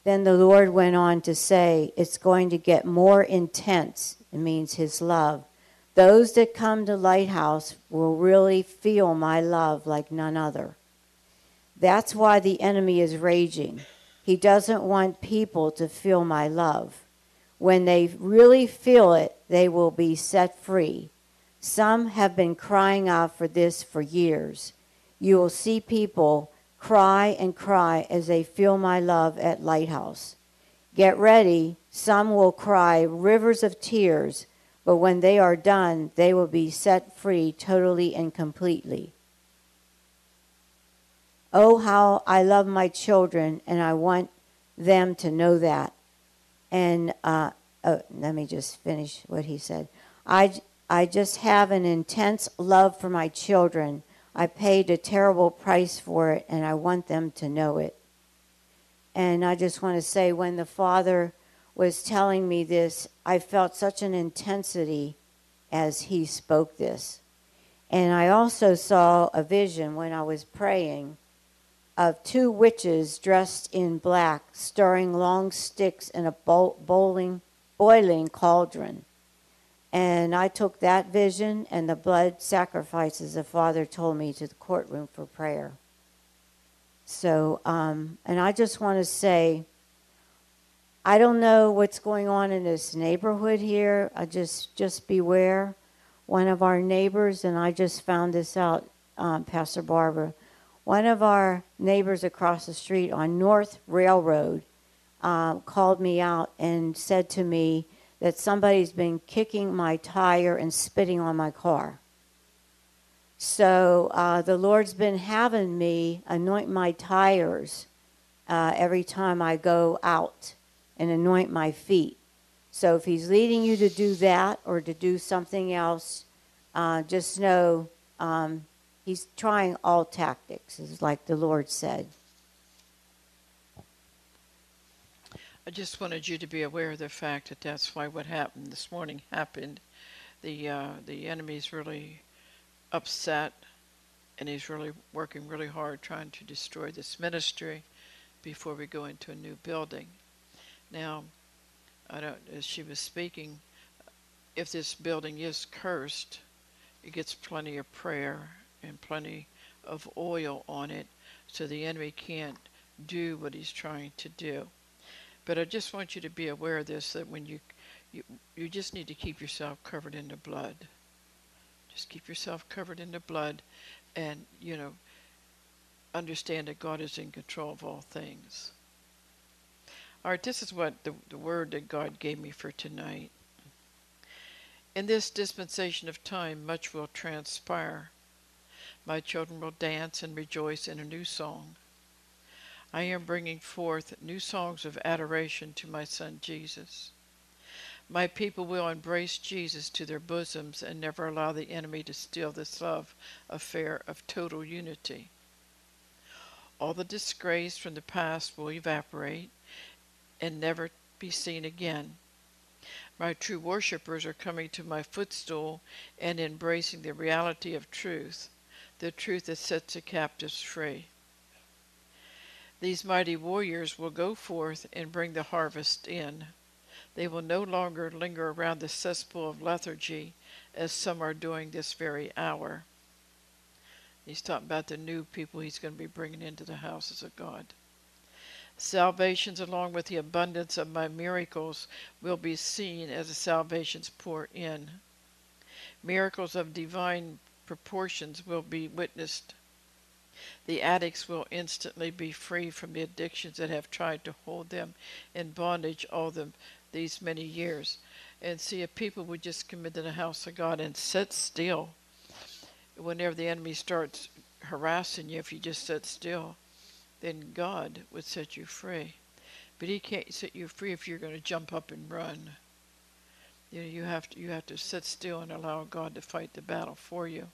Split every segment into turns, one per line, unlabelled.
Then the Lord went on to say, it's going to get more intense. It means his love. Those that come to Lighthouse will really feel my love like none other. That's why the enemy is raging. He doesn't want people to feel my love. When they really feel it, they will be set free. Some have been crying out for this for years. You will see people cry and cry as they feel my love at Lighthouse. Get ready. Some will cry rivers of tears, but when they are done, they will be set free totally and completely. Oh, how I love my children, and I want them to know that. And let me just finish what he said. I just have an intense love for my children. I paid a terrible price for it, and I want them to know it. And I just want to say, when the Father was telling me this, I felt such an intensity as he spoke this. And I also saw a vision when I was praying of two witches dressed in black, stirring long sticks in a boiling cauldron. And I took that vision and the blood sacrifices the Father told me to the courtroom for prayer. So, and I just want to say, I don't know what's going on in this neighborhood here. I just beware. One of our neighbors, and I just found this out, Pastor Barbara, one of our neighbors across the street on North Railroad called me out and said to me that somebody's been kicking my tire and spitting on my car. So the Lord's been having me anoint my tires every time I go out and anoint my feet. So if he's leading you to do that or to do something else, just know he's trying all tactics, is like the Lord said.
I just wanted you to be aware of the fact that that's why what happened this morning happened. The enemy's really upset, and he's really working really hard trying to destroy this ministry before we go into a new building. Now, as she was speaking, if this building is cursed, it gets plenty of prayer and plenty of oil on it, so the enemy can't do what he's trying to do. But I just want you to be aware of this, that when you just need to keep yourself covered in the blood. Just keep yourself covered in the blood, and, understand that God is in control of all things. All right, this is what the word that God gave me for tonight. In this dispensation of time, much will transpire. My children will dance and rejoice in a new song. I am bringing forth new songs of adoration to my Son Jesus. My people will embrace Jesus to their bosoms and never allow the enemy to steal this love affair of total unity. All the disgrace from the past will evaporate and never be seen again. My true worshippers are coming to my footstool and embracing the reality of truth, the truth that sets the captives free. These mighty warriors will go forth and bring the harvest in. They will no longer linger around the cesspool of lethargy, as some are doing this very hour. He's talking about the new people he's going to be bringing into the houses of God. Salvations, along with the abundance of my miracles, will be seen as the salvations pour in. Miracles of divine proportions will be witnessed. The addicts will instantly be free from the addictions that have tried to hold them in bondage these many years. And see, if people would just come into the house of God and sit still, whenever the enemy starts harassing you, if you just sit still, then God would set you free. But he can't set you free if you're going to jump up and run. You have to sit still and allow God to fight the battle for you.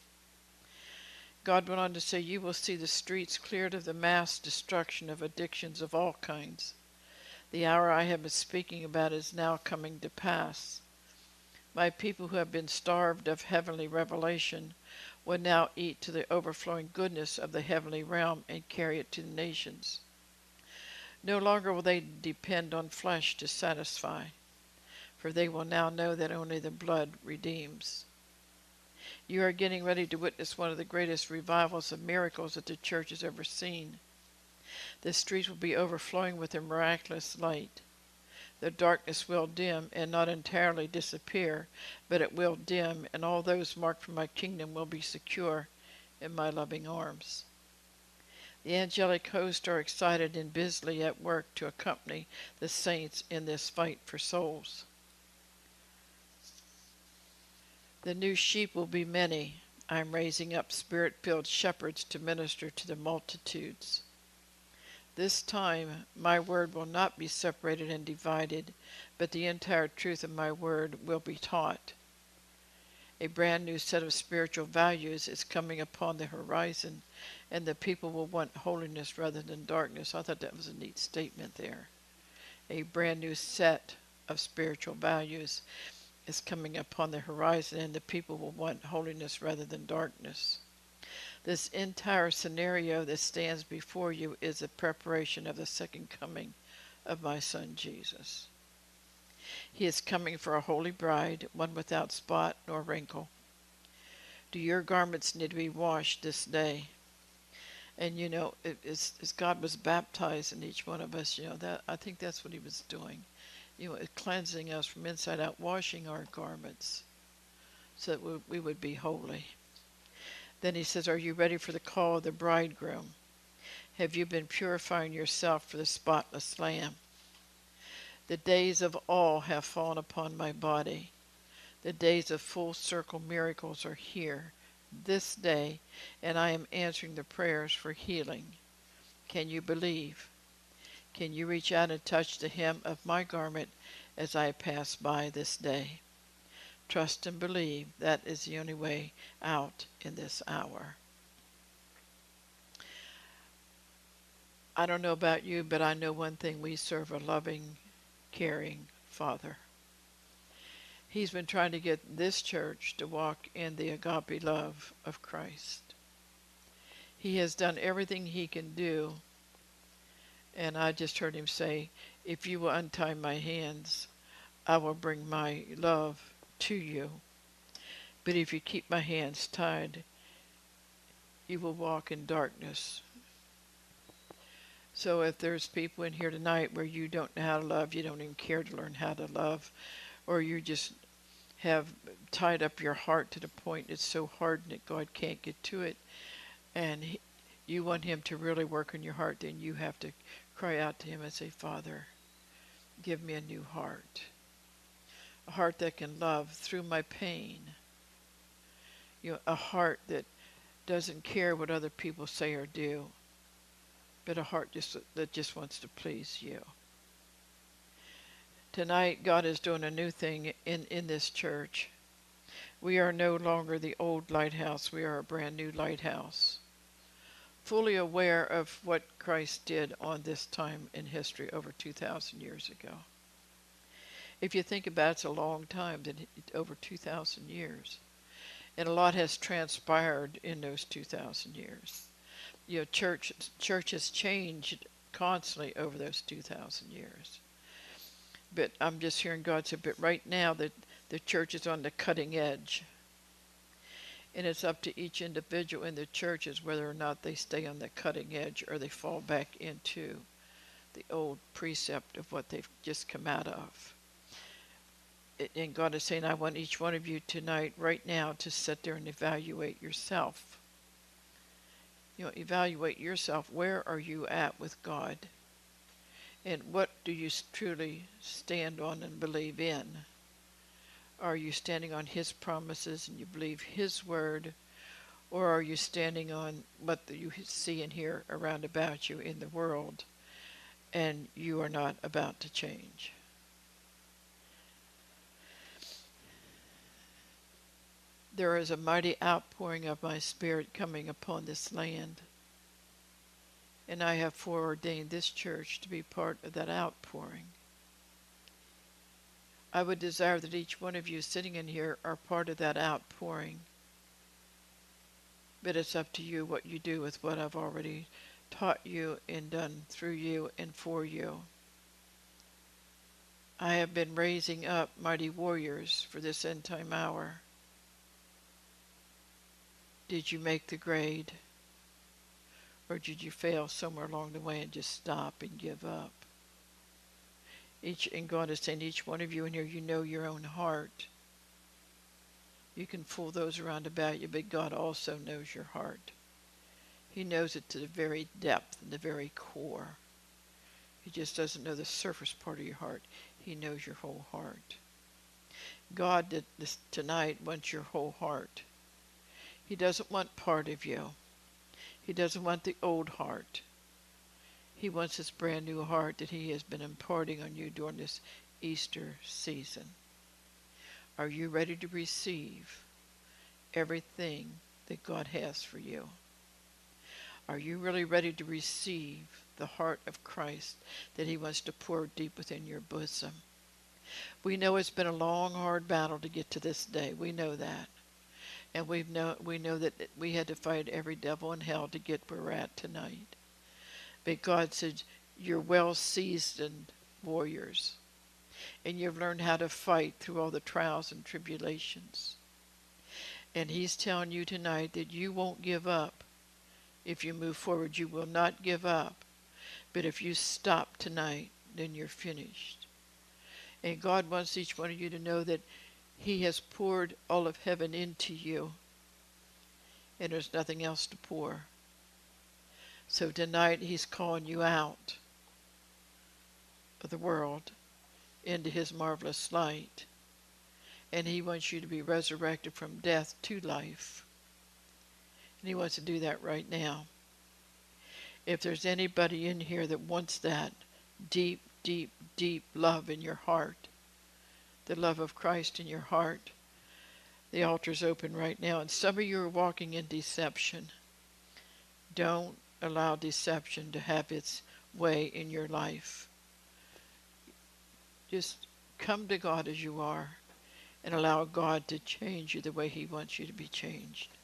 God went on to say, you will see the streets cleared of the mass destruction of addictions of all kinds. The hour I have been speaking about is now coming to pass. My people who have been starved of heavenly revelation will now eat to the overflowing goodness of the heavenly realm and carry it to the nations. No longer will they depend on flesh to satisfy, for they will now know that only the blood redeems. You are getting ready to witness one of the greatest revivals of miracles that the church has ever seen. The streets will be overflowing with a miraculous light. The darkness will dim and not entirely disappear, but it will dim, and all those marked for my kingdom will be secure in my loving arms. The angelic hosts are excited and busily at work to accompany the saints in this fight for souls. The new sheep will be many. I am raising up spirit-filled shepherds to minister to the multitudes. This time my word will not be separated and divided, but the entire truth of my word will be taught. A brand new set of spiritual values is coming upon the horizon, and the people will want holiness rather than darkness. I thought that was a neat statement there. A brand new set of spiritual values is coming upon the horizon, and the people will want holiness rather than darkness. This entire scenario that stands before you is a preparation of the second coming of my Son Jesus. He is coming for a holy bride, one without spot nor wrinkle. Do your garments need to be washed this day? And as God was baptized in each one of us, that I think that's what he was doing. Cleansing us from inside out, washing our garments so that we would be holy. Then he says, are you ready for the call of the bridegroom? Have you been purifying yourself for the spotless Lamb? The days of awe have fallen upon my body. The days of full circle miracles are here this day, and I am answering the prayers for healing. Can you believe? Can you reach out and touch the hem of my garment as I pass by this day? Trust and believe. That is the only way out in this hour. I don't know about you, but I know one thing. We serve a loving, caring Father. He's been trying to get this church to walk in the agape love of Christ. He has done everything he can do, and I just heard him say, if you will untie my hands, I will bring my love to you. But if you keep my hands tied, you will walk in darkness. So if there's people in here tonight where you don't know how to love, you don't even care to learn how to love, or you just have tied up your heart to the point it's so hardened that God can't get to it, and you want him to really work on your heart, then you have to cry out to him and say, Father, give me a new heart. A heart that can love through my pain. A heart that doesn't care what other people say or do, but a heart that just wants to please you. Tonight, God is doing a new thing in this church. We are no longer the old lighthouse. We are a brand new lighthouse. Fully aware of what Christ did on this time in history over 2,000 years ago. If you think about it, it's a long time, over 2,000 years. And a lot has transpired in those 2,000 years. Church has changed constantly over those 2,000 years. But I'm just hearing God say, but right now the church is on the cutting edge. And it's up to each individual in the churches whether or not they stay on the cutting edge or they fall back into the old precept of what they've just come out of. And God is saying, I want each one of you tonight, right now, to sit there and evaluate yourself. Evaluate yourself. Where are you at with God? And what do you truly stand on and believe in? Are you standing on his promises and you believe his word? Or are you standing on what you see and hear around about you in the world and you are not about to change? There is a mighty outpouring of my Spirit coming upon this land. And I have foreordained this church to be part of that outpouring. I would desire that each one of you sitting in here are part of that outpouring. But it's up to you what you do with what I've already taught you and done through you and for you. I have been raising up mighty warriors for this end time hour. Did you make the grade? Or did you fail somewhere along the way and just stop and give up? And God is saying, each one of you in here, you know your own heart. You can fool those around about you, but God also knows your heart. He knows it to the very depth and the very core. He just doesn't know the surface part of your heart. He knows your whole heart. God did this tonight wants your whole heart. He doesn't want part of you. He doesn't want the old heart. He wants this brand new heart that he has been imparting on you during this Easter season. Are you ready to receive everything that God has for you? Are you really ready to receive the heart of Christ that he wants to pour deep within your bosom? We know it's been a long, hard battle to get to this day. We know that. And we know that we had to fight every devil in hell to get where we're at tonight. But God said, you're well-seasoned warriors. And you've learned how to fight through all the trials and tribulations. And he's telling you tonight that you won't give up. If you move forward, you will not give up. But if you stop tonight, then you're finished. And God wants each one of you to know that he has poured all of heaven into you. And there's nothing else to pour. So tonight he's calling you out of the world into his marvelous light. And he wants you to be resurrected from death to life. And he wants to do that right now. If there's anybody in here that wants that deep, deep, deep love in your heart, the love of Christ in your heart, the altar's open right now. And some of you are walking in deception. Don't allow deception to have its way in your life. Just come to God as you are and allow God to change you the way he wants you to be changed.